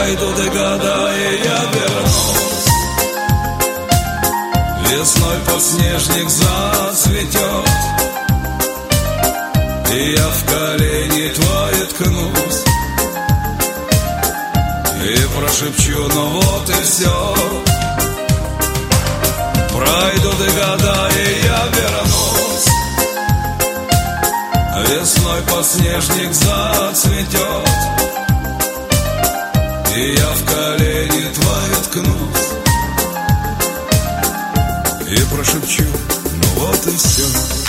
Пройдут и года, и я вернусь. Весной подснежник зацветет, и я в колени твои ткнусь и прошепчу: ну вот и все. Пройдут и года, и я вернусь. Весной подснежник зацветет, и я в колени твои ткнусь и прошепчу: ну вот и все.